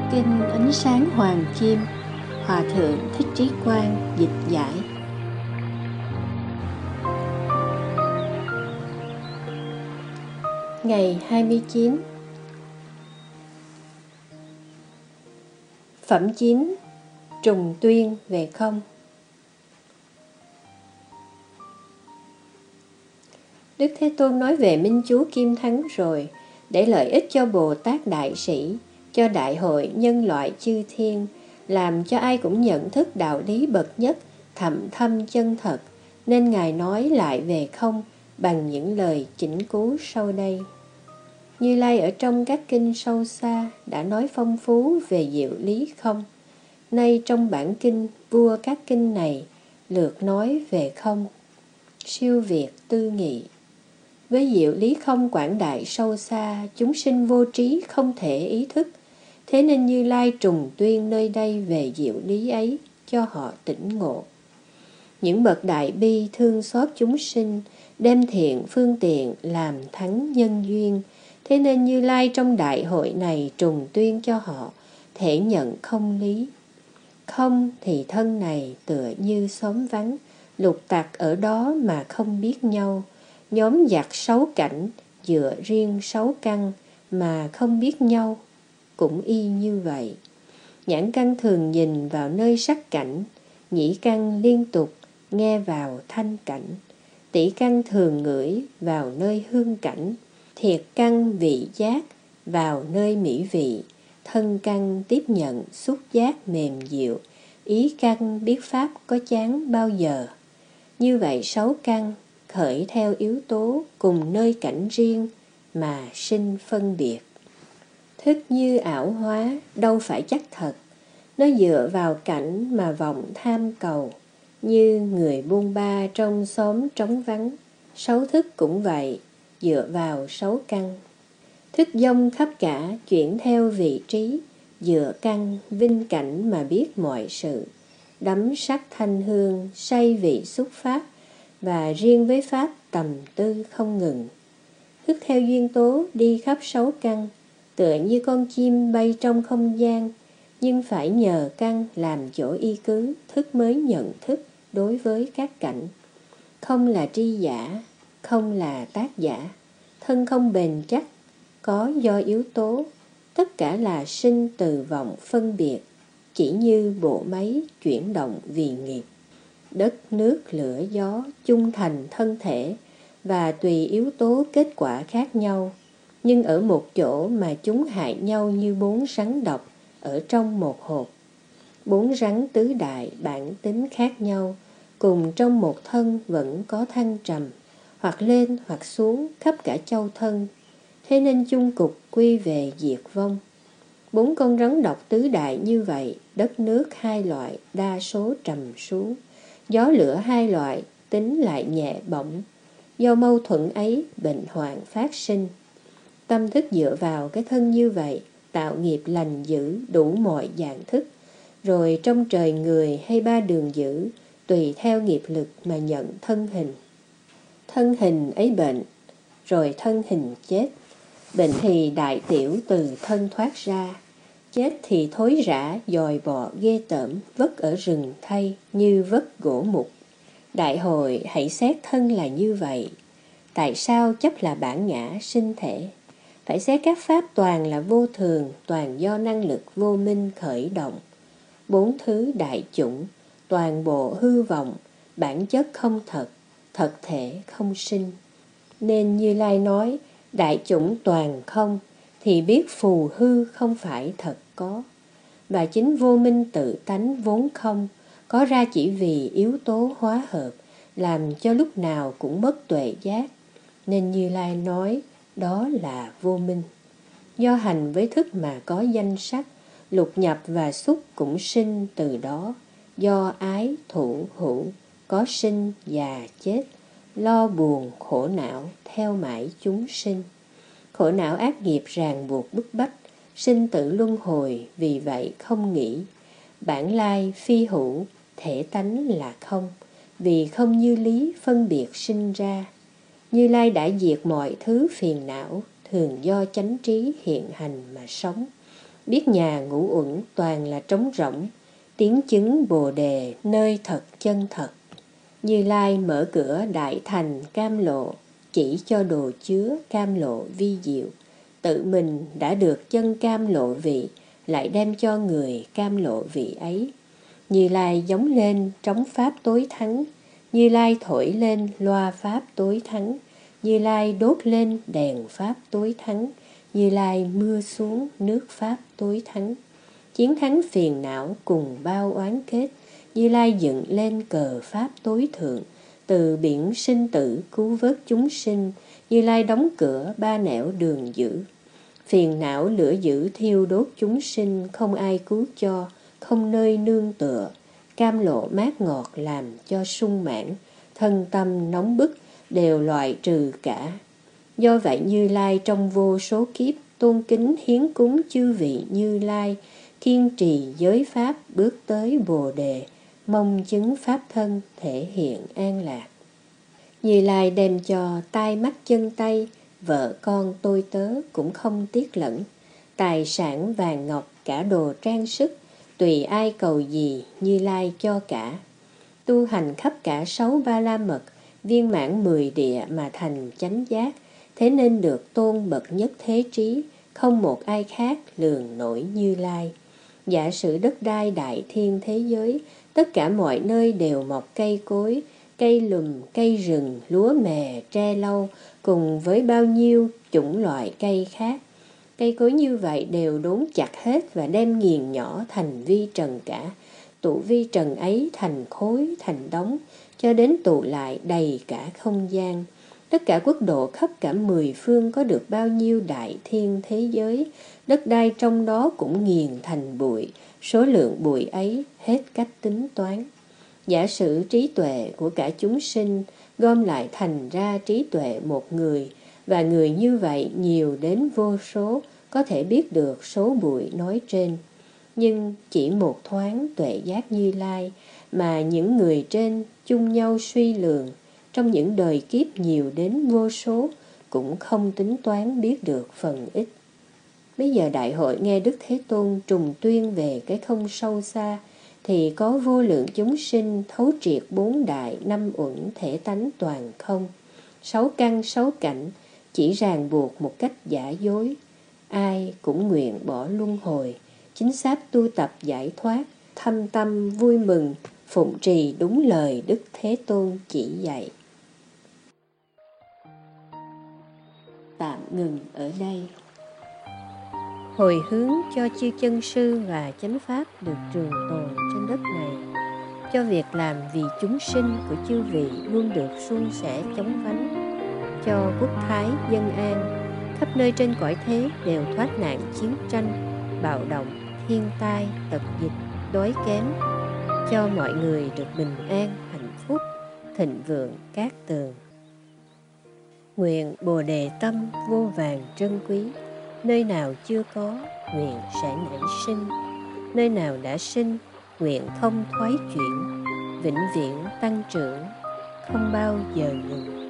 Kinh Ánh Sáng Hoàng Kim, Hòa Thượng Thích Trí Quang dịch giải. Ngày 29. Phẩm 9. Trùng tuyên về không. Đức Thế Tôn nói về Minh Chú Kim Thắng rồi, để lợi ích cho Bồ Tát Đại Sĩ, cho đại hội nhân loại chư thiên, làm cho ai cũng nhận thức đạo lý bậc nhất, thậm thâm chân thật, nên Ngài nói lại về không bằng những lời chỉnh cứu sau đây. Như Lai ở trong các kinh sâu xa đã nói phong phú về diệu lý không. Nay trong bản kinh vua các kinh này lược nói về không. Siêu việt tư nghị. Với diệu lý không quảng đại sâu xa, chúng sinh vô trí không thể ý thức. Thế nên Như Lai trùng tuyên nơi đây về diệu lý ấy, cho họ tỉnh ngộ. Những bậc đại bi thương xót chúng sinh, đem thiện phương tiện làm thắng nhân duyên. Thế nên Như Lai trong đại hội này trùng tuyên cho họ, thể nhận không lý. Không thì thân này tựa như xóm vắng, lục tặc ở đó mà không biết nhau. Nhóm giặc 6 cảnh, dựa riêng 6 căn mà không biết nhau, cũng y như vậy. Nhãn căn thường nhìn vào nơi sắc cảnh, nhĩ căn liên tục nghe vào thanh cảnh, tỷ căn thường ngửi vào nơi hương cảnh, thiệt căn vị giác vào nơi mỹ vị, thân căn tiếp nhận xúc giác mềm dịu, ý căn biết pháp có chán bao giờ. Như vậy 6 căn khởi theo yếu tố cùng nơi cảnh riêng mà sinh phân biệt. Thức như ảo hóa đâu phải chắc thật, nó dựa vào cảnh mà vọng tham cầu. Như người buôn ba trong xóm trống vắng, 6 thức cũng vậy, dựa vào 6 căn. Thức dông khắp cả chuyển theo vị trí, dựa căn vinh cảnh mà biết mọi sự. Đắm sắc thanh hương, say vị xúc pháp, và riêng với pháp tầm tư không ngừng. Thức theo duyên tố đi khắp 6 căn, tựa như con chim bay trong không gian, nhưng phải nhờ căn làm chỗ y cứ, thức mới nhận thức đối với các cảnh. Không là tri giả, không là tác giả, thân không bền chắc, có do yếu tố, tất cả là sinh từ vọng phân biệt, chỉ như bộ máy chuyển động vì nghiệp. Đất, nước, lửa, gió chung thành thân thể và tùy yếu tố kết quả khác nhau, nhưng ở một chỗ mà chúng hại nhau như 4 rắn độc ở trong một hộp. 4 rắn tứ đại bản tính khác nhau, cùng trong một thân vẫn có thăng trầm, hoặc lên hoặc xuống khắp cả châu thân. Thế nên chung cục quy về diệt vong. 4 con rắn độc tứ đại như vậy, đất nước 2 loại đa số trầm xuống, gió lửa 2 loại tính lại nhẹ bổng. Do mâu thuẫn ấy bệnh hoạn phát sinh. Tâm thức dựa vào cái thân như vậy, tạo nghiệp lành dữ đủ mọi dạng thức, rồi trong trời người hay 3 đường dữ, tùy theo nghiệp lực mà nhận thân hình. Thân hình ấy bệnh, rồi thân hình chết. Bệnh thì đại tiểu từ thân thoát ra, chết thì thối rã dòi bọ ghê tởm, vất ở rừng thay như vất gỗ mục. Đại hội hãy xét thân là như vậy. Tại sao chấp là bản ngã sinh thể? Phải xét các pháp toàn là vô thường, toàn do năng lực vô minh khởi động. 4 thứ đại chủng, toàn bộ hư vọng, bản chất không thật, thật thể không sinh. Nên Như Lai nói, đại chủng toàn không, thì biết phù hư không phải thật có. Và chính vô minh tự tánh vốn không, có ra chỉ vì yếu tố hóa hợp, làm cho lúc nào cũng mất tuệ giác. Nên Như Lai nói, đó là vô minh. Do hành với thức mà có danh sắc, lục nhập và xúc cũng sinh từ đó. Do ái thủ hữu, có sinh già chết, lo buồn khổ não theo mãi chúng sinh. Khổ não ác nghiệp ràng buộc bức bách, sinh tử luân hồi, vì vậy không nghĩ. Bản lai phi hữu, thể tánh là không, vì không như lý phân biệt sinh ra. Như Lai đã diệt mọi thứ phiền não, thường do chánh trí hiện hành mà sống. biết nhà ngũ uẩn toàn là trống rỗng, tiếng chứng Bồ Đề nơi thật chân thật. Như Lai mở cửa đại thành cam lộ, chỉ cho đồ chứa cam lộ vi diệu. Tự mình đã được chân cam lộ vị, lại đem cho người cam lộ vị ấy. Như Lai giống lên trống pháp tối thắng, Như Lai thổi lên loa pháp tối thắng, Như Lai đốt lên đèn pháp tối thắng, Như Lai mưa xuống nước pháp tối thắng. Chiến thắng phiền não cùng bao oán kết, Như Lai dựng lên cờ pháp tối thượng, từ biển sinh tử cứu vớt chúng sinh, Như Lai đóng cửa ba nẻo đường dữ. Phiền não lửa dữ thiêu đốt chúng sinh, không ai cứu cho, không nơi nương tựa. Cam lộ mát ngọt làm cho sung mãn, thân tâm nóng bức đều loại trừ cả. Do vậy Như Lai trong vô số kiếp tôn kính hiến cúng chư vị Như Lai, kiên trì giới pháp bước tới Bồ Đề, mong chứng pháp thân thể hiện an lạc. Như Lai đem cho tai mắt chân tay, vợ con tôi tớ cũng không tiếc lẫn, tài sản vàng ngọc cả đồ trang sức, tùy ai cầu gì Như Lai cho cả. Tu hành khắp cả 6 ba la mật, viên mãn 10 địa mà thành chánh giác, thế nên được tôn bậc nhất thế trí, không một ai khác lường nổi Như Lai. Giả sử đất đai đại thiên thế giới, tất cả mọi nơi đều mọc cây cối, cây lùm, cây rừng, lúa mè, tre lau, cùng với bao nhiêu chủng loại cây khác. Cây cối như vậy đều đốn chặt hết và đem nghiền nhỏ thành vi trần cả. Tụ vi trần ấy thành khối, thành đống, cho đến tụ lại đầy cả không gian. Tất cả quốc độ khắp cả 10 phương có được bao nhiêu đại thiên thế giới, đất đai trong đó cũng nghiền thành bụi, số lượng bụi ấy hết cách tính toán. Giả sử trí tuệ của cả chúng sinh gom lại thành ra trí tuệ một người, và người như vậy nhiều đến vô số, có thể biết được số bụi nói trên. Nhưng chỉ một thoáng tuệ giác Như Lai mà những người trên chung nhau suy lường, trong những đời kiếp nhiều đến vô số, cũng không tính toán biết được phần ít. Bây giờ đại hội nghe Đức Thế Tôn trùng tuyên về cái không sâu xa, thì có vô lượng chúng sinh thấu triệt 4 đại 5 uẩn thể tánh toàn không, 6 căn 6 cảnh, chỉ ràng buộc một cách giả dối. Ai cũng nguyện bỏ luân hồi, chính xác tu tập giải thoát, thâm tâm vui mừng, phụng trì đúng lời Đức Thế Tôn chỉ dạy. Tạm ngừng ở đây. Hồi hướng cho chư chân sư và chánh pháp được trường tồn trên đất này, cho việc làm vì chúng sinh của chư vị luôn được suôn sẻ chóng vánh, cho quốc thái dân an, khắp nơi trên cõi thế đều thoát nạn chiến tranh, bạo động, thiên tai, tật dịch, đói kém, cho mọi người được bình an, hạnh phúc, thịnh vượng cát tường. Nguyện Bồ Đề tâm vô vàn trân quý, nơi nào chưa có, nguyện sẽ nảy sinh, nơi nào đã sinh, nguyện không thoái chuyển, vĩnh viễn tăng trưởng, không bao giờ ngừng.